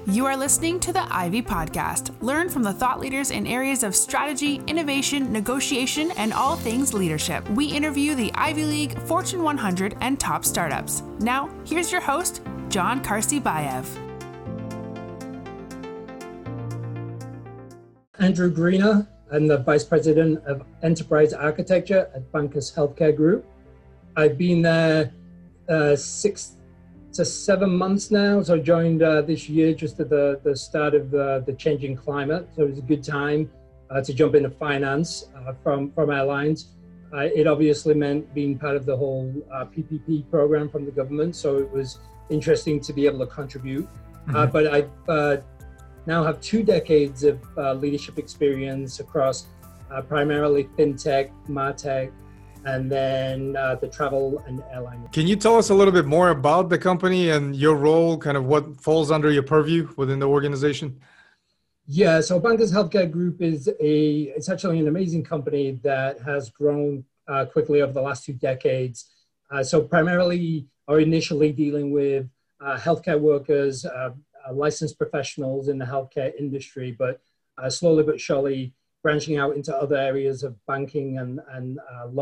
You are listening to the Ivy Podcast. Learn from the thought leaders in areas of strategy, innovation, negotiation, and all things leadership. We interview the Ivy League, Fortune 100, and top startups. Now, here's your host, John Karsibayev. Andrew Greener. I'm the Vice President of Enterprise Architecture at Bankers Healthcare Group. I've been there 6 to 7 months now. So I joined this year just at the start of the changing climate. So it was a good time to jump into finance from airlines. It obviously meant being part of the whole PPP program from the government. So it was interesting to be able to contribute. But I now have 2 decades of leadership experience across primarily fintech, martech, and then the travel and airline. Can you tell us a little bit more about the company and your role, kind of what falls under your purview within the organization? Yeah, so Bankers Healthcare Group it's actually an amazing company that has grown quickly over the last 2 decades. So primarily are initially dealing with healthcare workers, licensed professionals in the healthcare industry, but slowly but surely branching out into other areas of banking and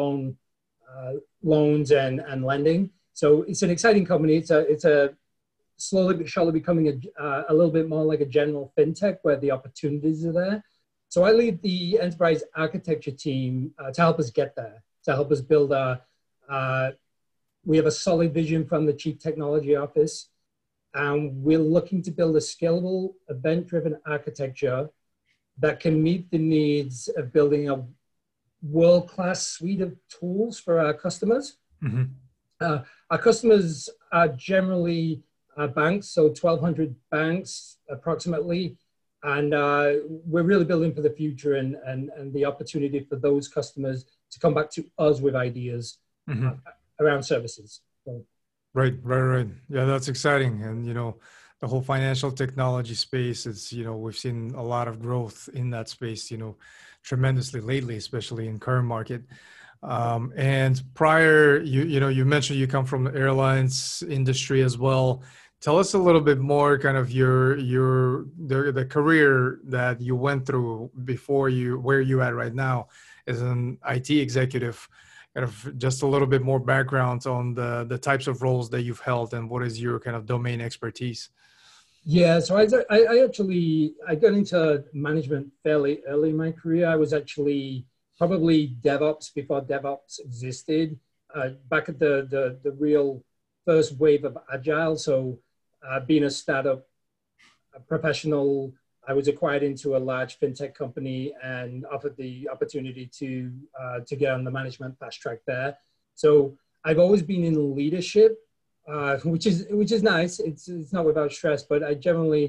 loans and lending. So it's an exciting company. It's a slowly but surely becoming a little bit more like a general fintech where the opportunities are there. So I lead the enterprise architecture team to help us get there, to help us build we have a solid vision from the Chief Technology Office, and we're looking to build a scalable, event-driven architecture that can meet the needs of building a world-class suite of tools for our customers. Mm-hmm. Our customers are generally banks, so 1,200 banks approximately, and we're really building for the future and the opportunity for those customers to come back to us with ideas around services. So, Right. Yeah, that's exciting. And, the whole financial technology space, we've seen a lot of growth in that space, tremendously lately, especially in current market. And prior, you mentioned you come from the airlines industry as well. Tell us a little bit more kind of the career that you went through before where you at right now as an IT executive. Kind of just a little bit more background on the types of roles that you've held and what is your kind of domain expertise. Yeah, so I got into management fairly early in my career. I was actually probably DevOps before DevOps existed, back at the real first wave of Agile. So being a startup professional, I was acquired into a large fintech company and offered the opportunity to get on the management fast track there. So I've always been in leadership, which is nice. It's not without stress, but I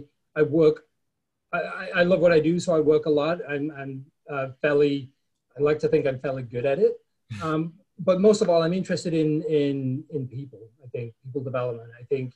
love what I do, so I work a lot. I like to think I'm fairly good at it. But most of all, I'm interested in people. I think people development. I think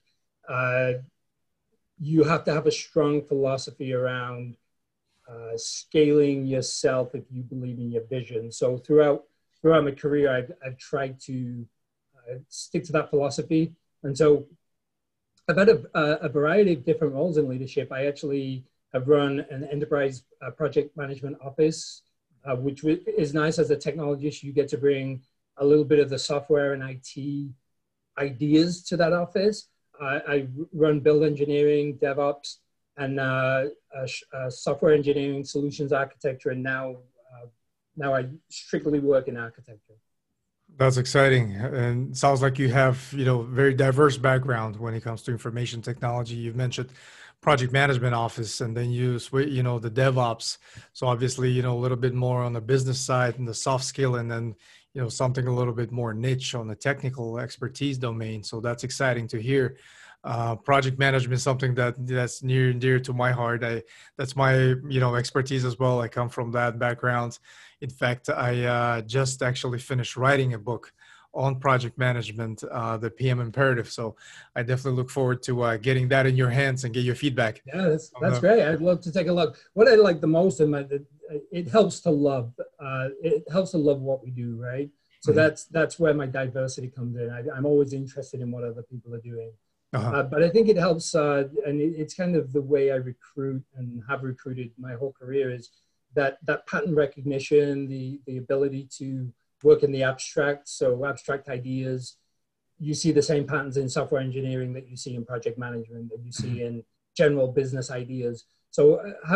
you have to have a strong philosophy around scaling yourself if you believe in your vision. So throughout my career, I've tried to stick to that philosophy. And so I've had a variety of different roles in leadership. I actually have run an enterprise project management office, which is nice. As a technologist, you get to bring a little bit of the software and IT ideas to that office. I run build engineering, DevOps, and software engineering, solutions architecture, and now I strictly work in architecture. That's exciting, and it sounds like you have very diverse background when it comes to information technology. You've mentioned project management office, and then you the DevOps. So obviously a little bit more on the business side and the soft skill, and then something a little bit more niche on the technical expertise domain. So that's exciting to hear. Project management is something that's near and dear to my heart. That's my expertise as well. I come from that background. In fact, I just actually finished writing a book on project management, the PM Imperative. So I definitely look forward to getting that in your hands and get your feedback. Yeah, that's great. I'd love to take a look. What I like the most it helps to love. It helps to love what we do, right? So that's where my diversity comes in. I'm always interested in what other people are doing. Uh-huh. But I think it helps, and it's kind of the way I recruit and have recruited my whole career is that pattern recognition, the ability to work in the abstract, so abstract ideas. You see the same patterns in software engineering that you see in project management, that you see in general business ideas. So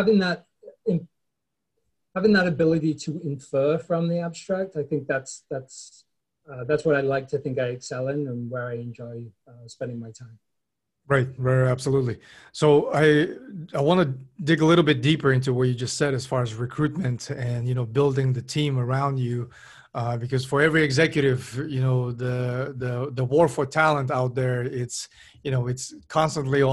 having that ability to infer from the abstract, I think that's what I like to think I excel in and where I enjoy spending my time. Right, right, absolutely. So I want to dig a little bit deeper into what you just said as far as recruitment and building the team around you, because for every executive, the war for talent out there, it's constantly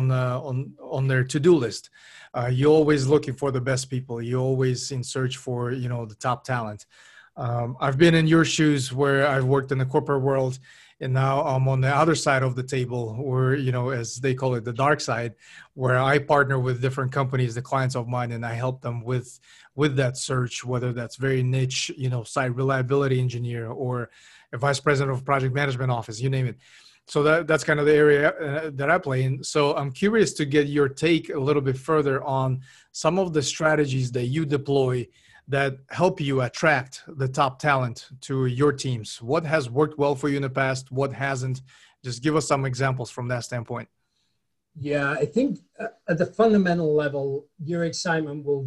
on their to-do list. You're always looking for the best people. You're always in search for the top talent. I've been in your shoes where I've worked in the corporate world. And now I'm on the other side of the table, or, as they call it, the dark side, where I partner with different companies, the clients of mine, and I help them with that search, whether that's very niche, site reliability engineer or a vice president of project management office, you name it. So that's kind of the area that I play in. So I'm curious to get your take a little bit further on some of the strategies that you deploy that help you attract the top talent to your teams. What has worked well for you in the past? What hasn't? Just give us some examples from that standpoint. Yeah, I think at the fundamental level, your excitement will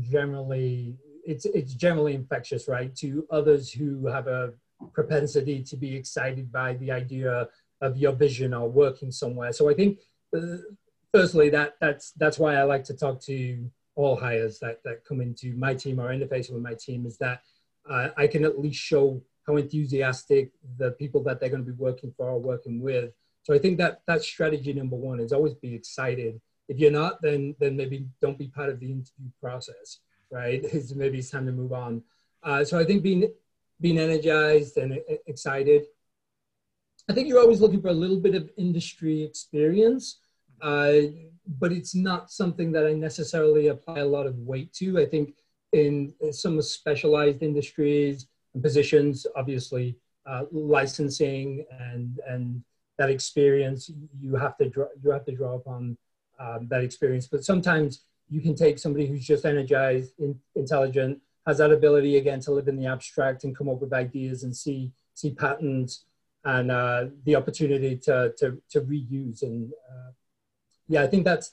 it's generally infectious, right? To others who have a propensity to be excited by the idea of your vision or working somewhere. So I think, firstly, that's why I like to talk to all hires that come into my team or interfacing with my team, is that I can at least show how enthusiastic the people that they're going to be working for or working with. So I think that's strategy number one, is always be excited. If you're not, then maybe don't be part of the interview process, right? Maybe it's time to move on. So I think being energized and excited. I think you're always looking for a little bit of industry experience. But it's not something that I necessarily apply a lot of weight to. I think in some specialized industries and positions, obviously licensing and that experience, you have to draw upon that experience. But sometimes you can take somebody who's just energized, intelligent, has that ability again to live in the abstract and come up with ideas and see patterns and the opportunity to reuse and. Yeah, I think that's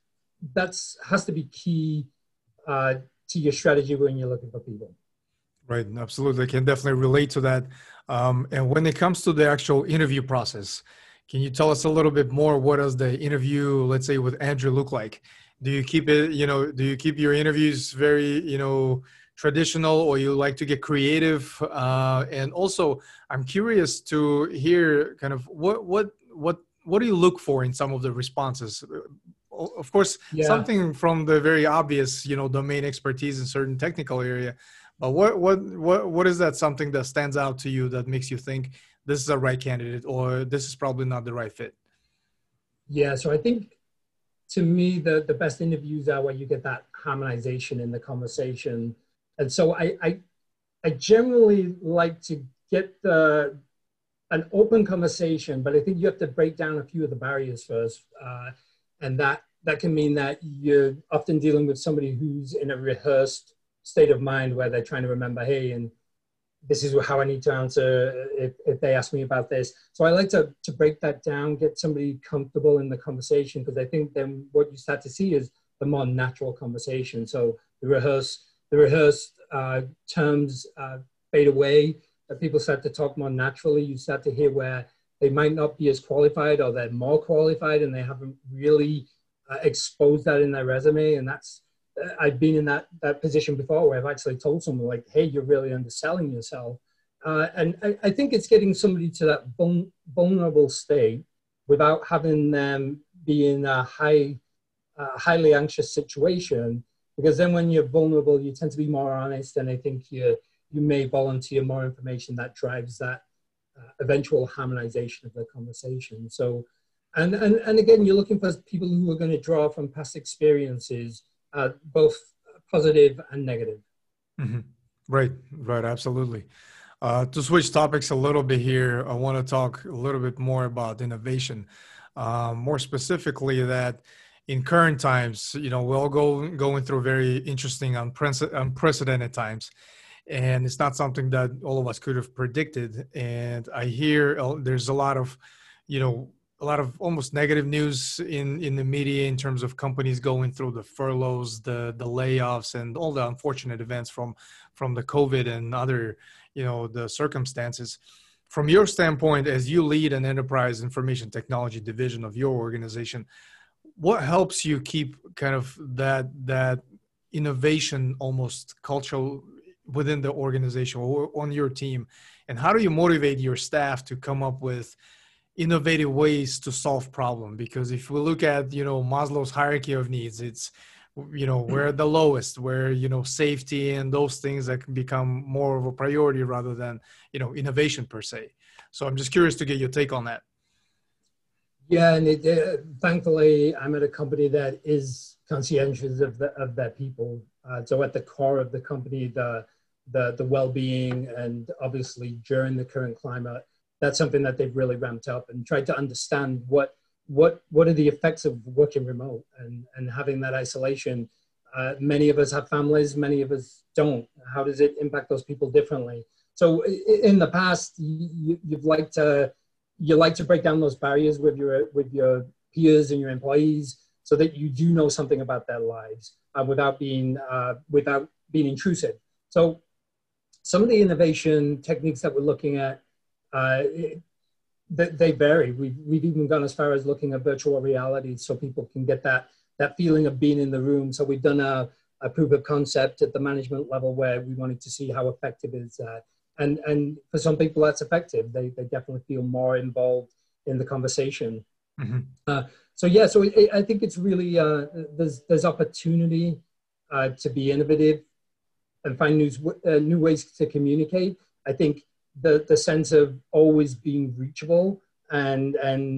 has to be key to your strategy when you're looking for people. Right, absolutely. I can definitely relate to that. And when it comes to the actual interview process, can you tell us a little bit more? What does the interview, let's say, with Andrew look like? Do you keep it, do you keep your interviews very, traditional, or you like to get creative? And also, I'm curious to hear kind of what do you look for in some of the responses? Of course, something from the very obvious, domain expertise in certain technical area. But what is that something that stands out to you that makes you think this is the right candidate or this is probably not the right fit? Yeah, so I think to me the best interviews are where you get that harmonization in the conversation. And so I generally like to get an open conversation, but I think you have to break down a few of the barriers first. And that can mean that you're often dealing with somebody who's in a rehearsed state of mind where they're trying to remember, hey, and this is how I need to answer if they ask me about this. So I like to break that down, get somebody comfortable in the conversation, because I think then what you start to see is the more natural conversation. So the rehearsed terms fade away. People start to talk more naturally. You start to hear where they might not be as qualified or they're more qualified and they haven't really exposed that in their resume. And I've been in that position before where I've actually told someone like, hey, you're really underselling yourself. And I think it's getting somebody to that vulnerable state without having them be in a highly anxious situation. Because then when you're vulnerable, you tend to be more honest, and I think you may volunteer more information that drives that eventual harmonization of the conversation. So, and again, you're looking for people who are going to draw from past experiences, both positive and negative. Mm-hmm. Right, absolutely. To switch topics a little bit here, I want to talk a little bit more about innovation. More specifically, that in current times, we're all going through very interesting, unprecedented times, and it's not something that all of us could have predicted. And I hear there's a lot of, almost negative news in the media in terms of companies going through the furloughs, the layoffs, and all the unfortunate events from the COVID and other, the circumstances. From your standpoint, as you lead an enterprise information technology division of your organization, what helps you keep kind of that innovation almost cultural within the organization or on your team? And how do you motivate your staff to come up with innovative ways to solve problem? Because if we look at, Maslow's hierarchy of needs, it's, we're the lowest, where, safety and those things that can become more of a priority rather than, innovation per se. So I'm just curious to get your take on that. Yeah, and thankfully, I'm at a company that is conscientious of their people. So at the core of the company, the well-being, and obviously during the current climate, that's something that they've really ramped up and tried to understand what are the effects of working remote and having that isolation. Many of us have families, many of us don't. How does it impact those people differently? So in the past, you like to break down those barriers with your peers and your employees, so that you do know something about their lives without being intrusive. So some of the innovation techniques that we're looking at, they vary. We've even gone as far as looking at virtual reality, so people can get that feeling of being in the room. So we've done a proof of concept at the management level where we wanted to see how effective is that. And for some people that's effective. They definitely feel more involved in the conversation. Mm-hmm. So I think it's really, there's opportunity to be innovative and find new ways to communicate. I think the sense of always being reachable and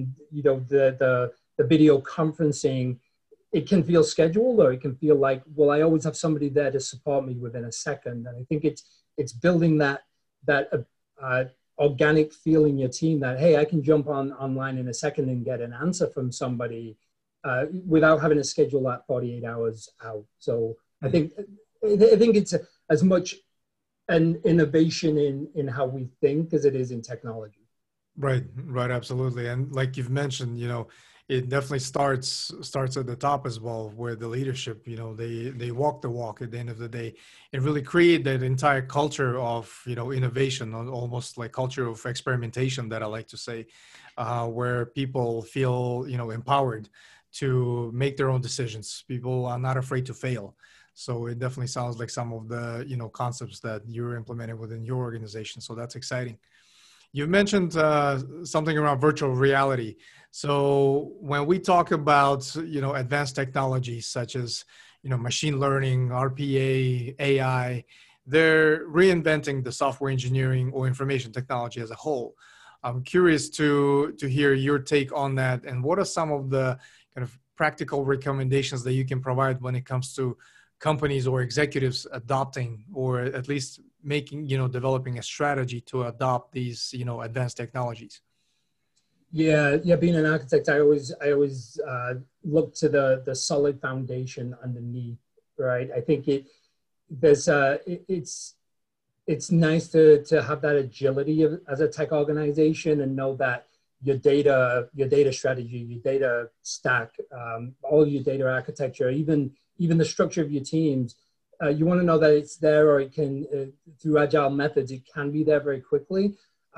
the video conferencing, it can feel scheduled, or it can feel like, well, I always have somebody there to support me within a second. And I think it's building that organic feel in your team that, hey, I can jump online in a second and get an answer from somebody without having to schedule that 48 hours out. So I think it's as much an innovation in how we think as it is in technology. Right, absolutely. And like you've mentioned, it definitely starts at the top as well, where the leadership, they walk the walk at the end of the day and really create that entire culture of, innovation, almost like culture of experimentation that I like to say, where people feel, empowered to make their own decisions. People are not afraid to fail. So it definitely sounds like some of the, concepts that you're implementing within your organization. So that's exciting. You mentioned something around virtual reality. So when we talk about, advanced technologies such as, machine learning, RPA, AI, they're reinventing the software engineering or information technology as a whole. I'm curious to hear your take on that. And what are some of the kind of practical recommendations that you can provide when it comes to companies or executives adopting, or at least making, developing a strategy to adopt these, advanced technologies? Yeah. Being an architect, I always look to the solid foundation underneath, right? I think it's nice to have that agility as a tech organization and know that your data strategy, your data stack, all your data architecture, even the structure of your teams, you want to know that it's there, or it can, through agile methods, it can be there very quickly.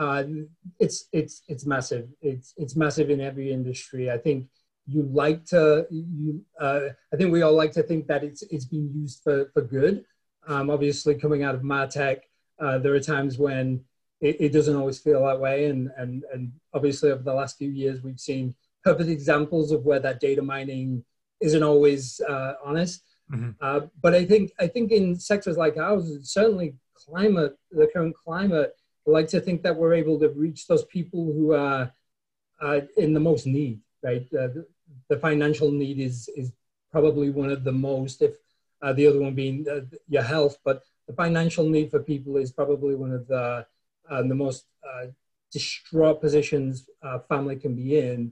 It's massive. It's massive in every industry. I think I think we all like to think that it's being used for good. Obviously, coming out of MarTech, there are times when it doesn't always feel that way. And obviously, over the last few years, we've seen perfect examples of where that data mining isn't always honest. Mm-hmm. But I think in sectors like ours, certainly the current climate, I like to think that we're able to reach those people who are in the most need, right? The financial need is probably one of the most, if the other one being your health, but the financial need for people is probably one of the most distraught positions a family can be in.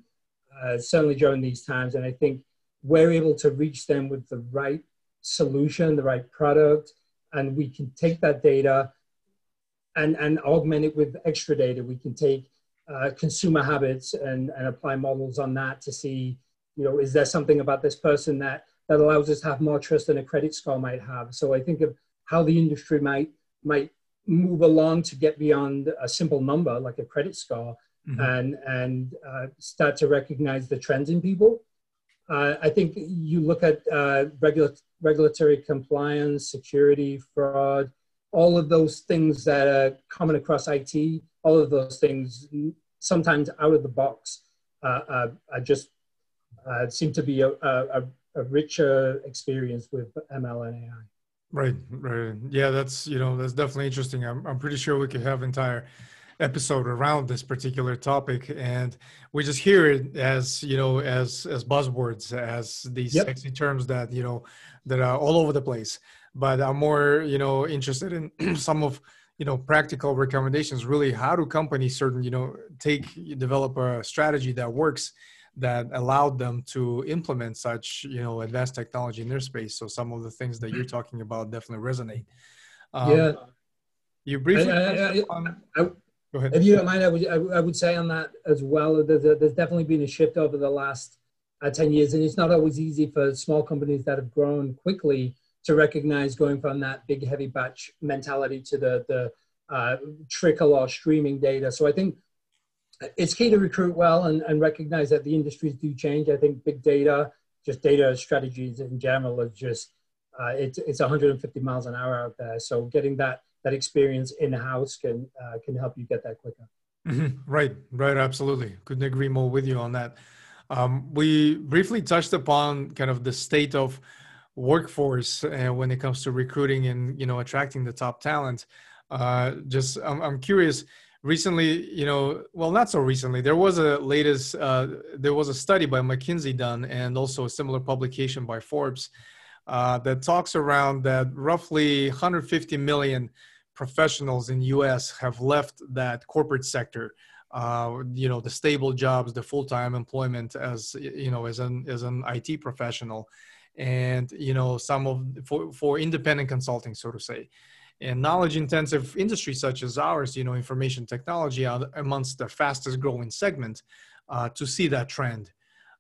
certainly during these times. And I think we're able to reach them with the right solution, the right product, and we can take that data and augment it with extra data. We can take consumer habits and apply models on that to see, is there something about this person that allows us to have more trust than a credit score might have. So I think of how the industry might move along to get beyond a simple number like a credit score, and start to recognize the trends in people. I think you look at regulatory compliance, security, fraud, all of those things that are common across IT, all of those things sometimes out of the box just seem to be a richer experience with ML and AI. Right. Yeah, that's definitely interesting. I'm pretty sure we could have entire episode around this particular topic, and we just hear it as as buzzwords, as these sexy terms that that are all over the place. But I'm more interested in some of practical recommendations. Really, how do companies develop a strategy that works, that allowed them to implement such advanced technology in their space? So some of the things that you're talking about definitely resonate. You briefly go ahead. If you don't mind, I would say on that as well, there's definitely been a shift over the last 10 years, and it's not always easy for small companies that have grown quickly to recognize going from that big heavy batch mentality to the trickle or streaming data. So I think it's key to recruit well and recognize that the industries do change. I think big data, just data strategies in general, are just, it's 150 miles an hour out there. So getting that experience in-house can help you get that quicker. Right, absolutely. Couldn't agree more with you on that. We briefly touched upon kind of the state of workforce when it comes to recruiting and attracting the top talent. I'm curious. Recently, well, not so recently, there was a study by McKinsey done, and also a similar publication by Forbes that talks around that roughly 150 million professionals in U.S. have left that corporate sector, the stable jobs, the full-time employment as an IT professional, and for independent consulting, so to say. And knowledge-intensive industries such as ours, information technology, are amongst the fastest growing segment to see that trend.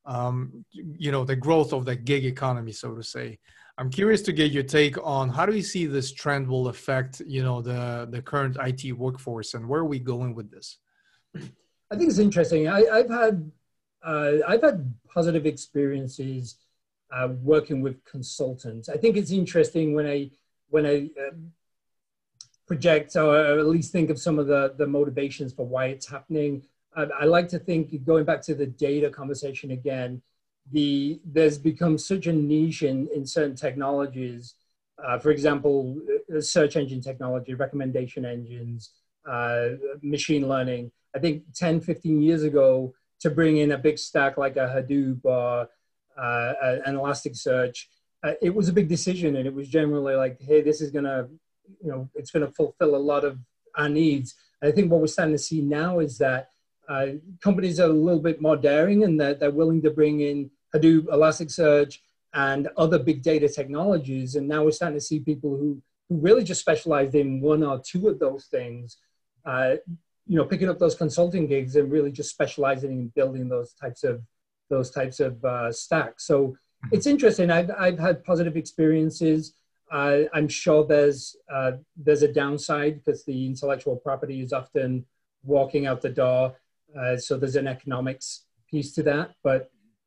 The growth of the gig economy, so to say. I'm curious to get your take on how do you see this trend will affect, the current IT workforce, and where are we going with this? I think it's interesting. I've had positive experiences working with consultants. I think it's interesting when I project, or at least think of some of the motivations for why it's happening. I like to think, going back to the data conversation again, there's become such a niche in certain technologies. For example, search engine technology, recommendation engines, machine learning. I think 10, 15 years ago, to bring in a big stack like a Hadoop or an Elasticsearch, it was a big decision, and it was generally like, hey, this is gonna, it's gonna fulfill a lot of our needs. And I think what we're starting to see now is that companies are a little bit more daring, and that they're willing to bring in Hadoop, Elasticsearch, and other big data technologies. And now we're starting to see people who really just specialized in one or two of those things, picking up those consulting gigs and really just specializing in building those types of stacks. So it's interesting. I've had positive experiences. I'm sure there's a downside, because the intellectual property is often walking out the door. So there's an economics piece to that. But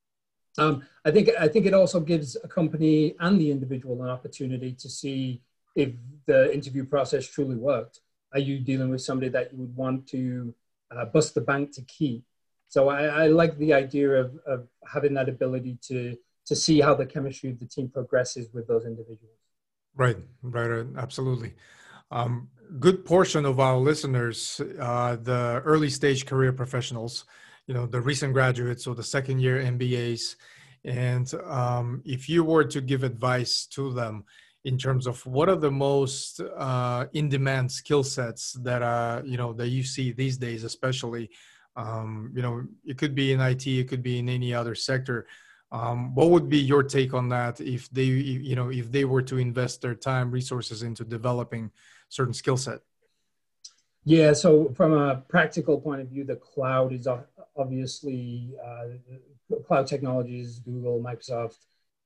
I think it also gives a company and the individual an opportunity to see if the interview process truly worked. Are you dealing with somebody that you would want to bust the bank to keep? So I like the idea of having that ability to see how the chemistry of the team progresses with those individuals. Right, absolutely. Good portion of our listeners, the early stage career professionals, the recent graduates or the second year MBAs. And if you were to give advice to them in terms of what are the most in-demand skill sets that that you see these days, especially You know, it could be in IT, it could be in any other sector. What would be your take on that if they, you know, if they were to invest their time, resources into developing certain skill set? Yeah, so from a practical point of view, the cloud is obviously cloud technologies, Google, Microsoft,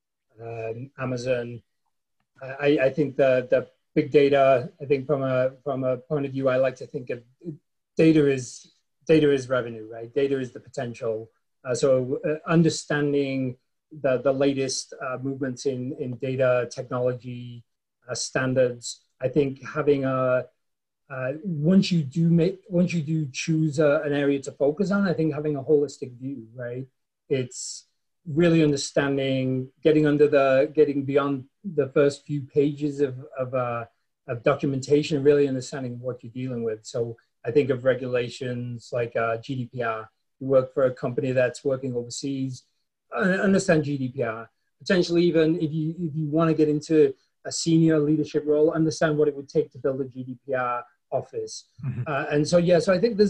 Amazon. I think the big data. I think from a point of view, I like to think of data is revenue, right? Data is the potential. So understanding the latest movements in data technology standards. I think having a once you do choose an area to focus on, I think having a holistic view, right? It's really understanding, getting beyond the first few pages of documentation, and really understanding what you're dealing with. So I think of regulations like GDPR. You work for a company that's working overseas, understand GDPR. Potentially, even if you want to get into a senior leadership role, understand what it would take to build a GDPR office. Mm-hmm. And so, yeah, so I think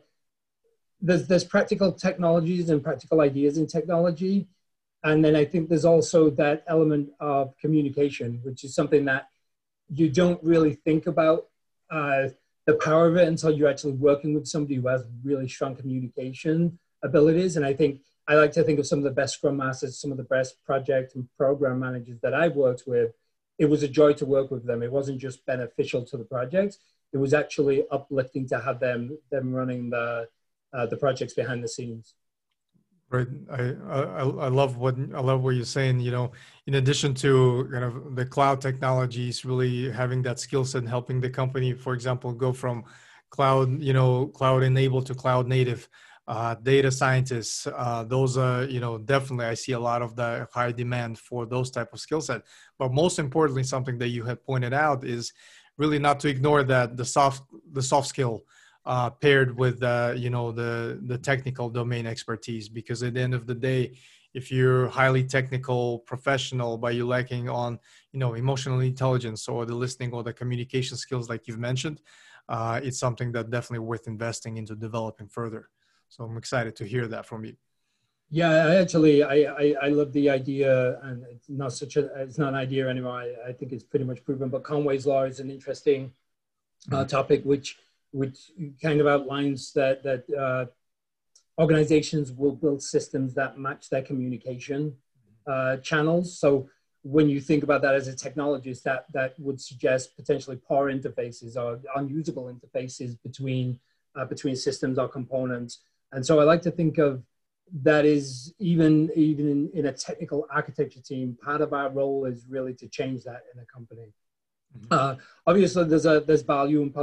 there's practical technologies and practical ideas in technology. And then I think there's also that element of communication, which is something that you don't really think about the power of it until you're actually working with somebody who has really strong communication abilities. And I like to think of some of the best Scrum Masters, some of the best project and program managers that I've worked with. It was a joy to work with them. It wasn't just beneficial to the project. It was actually uplifting to have them running the projects behind the scenes. Right. I love what you're saying, you know, in addition to kind of the cloud technologies, really having that skill set and helping the company, for example, go from cloud enabled to cloud native, data scientists, those are, you know, definitely I see a lot of the high demand for those type of skill set. But most importantly, something that you had pointed out is really not to ignore that the soft skill paired with you know, the technical domain expertise, because at the end of the day, if you're highly technical professional but you're lacking on, you know, emotional intelligence or the listening or the communication skills like you've mentioned, it's something that definitely worth investing into developing further. So I'm excited to hear that from you. Yeah, I love the idea, and it's not an idea anymore. I think it's pretty much proven. But Conway's Law is an interesting topic, which kind of outlines that organizations will build systems that match their communication channels. So when you think about that as a technologist, that would suggest potentially poor interfaces or unusable interfaces between systems or components. And so I like to think of that is even in a technical architecture team, part of our role is really to change that in a company. Mm-hmm. Obviously, there's value and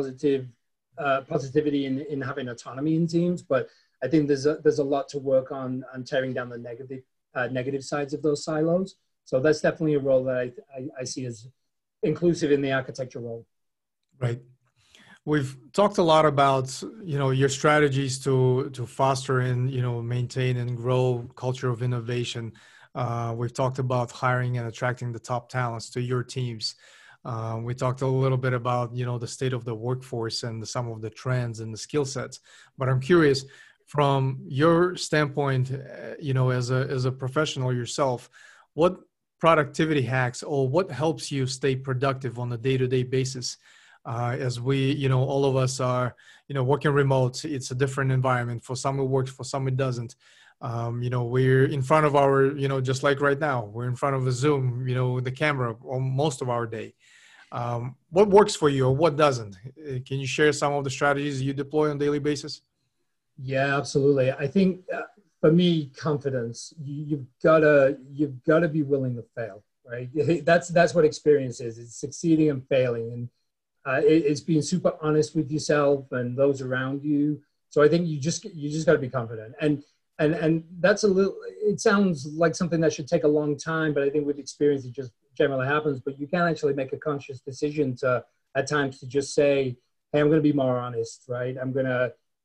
positivity in having autonomy in teams, but I think there's a lot to work on tearing down the negative sides of those silos. So that's definitely a role that I see as inclusive in the architecture role. Right. We've talked a lot about, you know, your strategies to foster and, you know, maintain and grow culture of innovation. We've talked about hiring and attracting the top talents to your teams. We talked a little bit about, you know, the state of the workforce and some of the trends and the skill sets. But I'm curious, from your standpoint, you know, as a professional yourself, what productivity hacks or what helps you stay productive on a day-to-day basis? As we, you know, all of us are, you know, working remote. It's a different environment. For some it works, for some it doesn't. You know, we're in front of our, you know, just like right now, we're in front of a Zoom, you know, the camera most of our day. What works for you or what doesn't? Can you share some of the strategies you deploy on a daily basis? Yeah, absolutely. I think for me, confidence, you've got to be willing to fail, right? That's what experience is. It's succeeding and failing. And it's being super honest with yourself and those around you. So I think you just got to be confident. And that's it sounds like something that should take a long time, but I think with experience, it just generally happens. But you can actually make a conscious decision at times to just say, hey, I'm going to be more honest, right? I'm going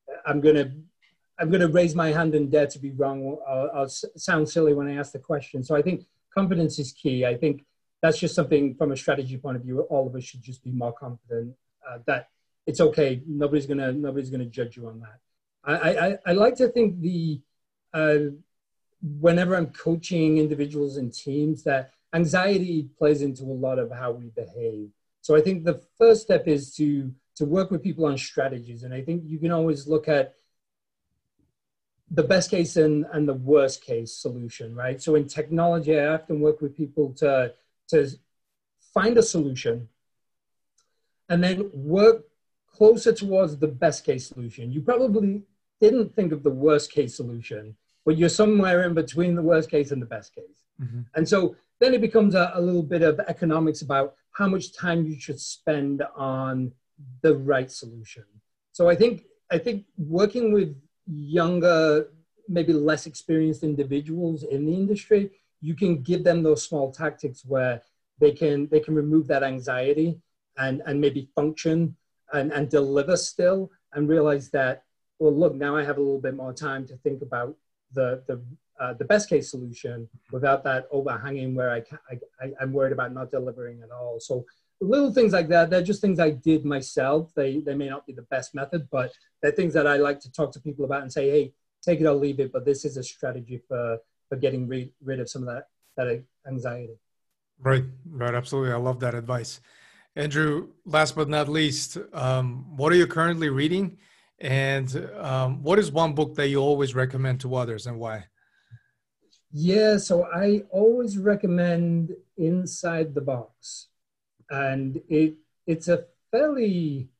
to raise my hand and dare to be wrong. I'll sound silly when I ask the question. So I think confidence is key. I think that's just something from a strategy point of view. All of us should just be more confident that it's okay. Nobody's gonna judge you on that. I like to think whenever I'm coaching individuals and teams, that anxiety plays into a lot of how we behave. So I think the first step is to work with people on strategies. And I think you can always look at the best case and the worst case solution, right? So in technology, I often work with people to find a solution and then work closer towards the best case solution. You probably didn't think of the worst case solution, but you're somewhere in between the worst case and the best case. Mm-hmm. And so then it becomes a little bit of economics about how much time you should spend on the right solution. So I think working with younger, maybe less experienced individuals in the industry, you can give them those small tactics where they can remove that anxiety and maybe function and deliver still, and realize that, well, look, now I have a little bit more time to think about the best case solution without that overhanging where I'm worried about not delivering at all. So little things like that, they're just things I did myself. They may not be the best method, but they're things that I like to talk to people about and say, hey, take it or leave it, but this is a strategy for getting rid of some of that anxiety. Right, absolutely. I love that advice. Andrew, last but not least, what are you currently reading? And what is one book that you always recommend to others, and why? Yeah, so I always recommend Inside the Box. And it's a fairly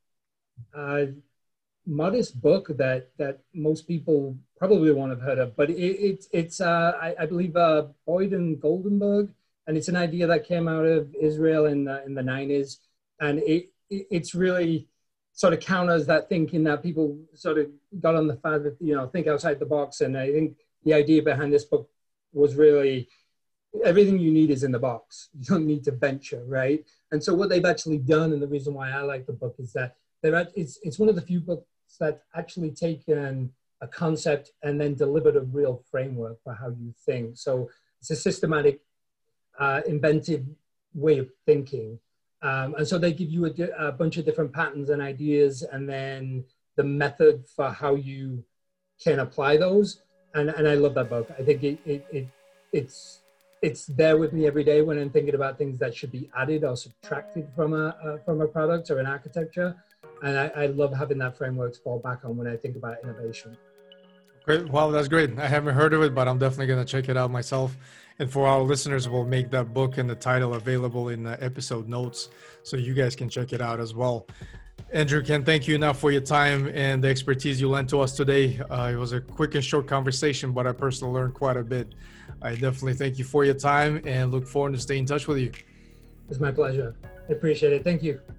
modest book that most people probably won't have heard of, but it's I believe Boyd and Goldenberg, and it's an idea that came out of Israel in the 90s, and it's really sort of counters that thinking that people sort of got on the fad that, think outside the box. And I think the idea behind this book was really everything you need is in the box. You don't need to venture, right? And so what they've actually done, and the reason why I like the book, is that it's one of the few books that actually taken a concept and then delivered a real framework for how you think. So it's a systematic, inventive way of thinking. And so they give you a bunch of different patterns and ideas, and then the method for how you can apply those. And I love that book. I think it's there with me every day when I'm thinking about things that should be added or subtracted from a product or an architecture. And I love having that framework to fall back on when I think about innovation. Great. Well, that's great. I haven't heard of it, but I'm definitely going to check it out myself. And for our listeners, we'll make that book and the title available in the episode notes so you guys can check it out as well. Andrew, Ken, thank you enough for your time and the expertise you lent to us today. It was a quick and short conversation, but I personally learned quite a bit. I definitely thank you for your time and look forward to staying in touch with you. It's my pleasure. I appreciate it. Thank you.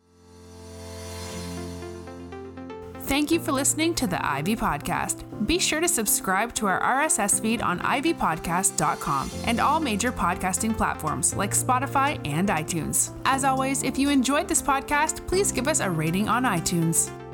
Thank you for listening to the Ivy Podcast. Be sure to subscribe to our RSS feed on ivypodcast.com and all major podcasting platforms like Spotify and iTunes. As always, if you enjoyed this podcast, please give us a rating on iTunes.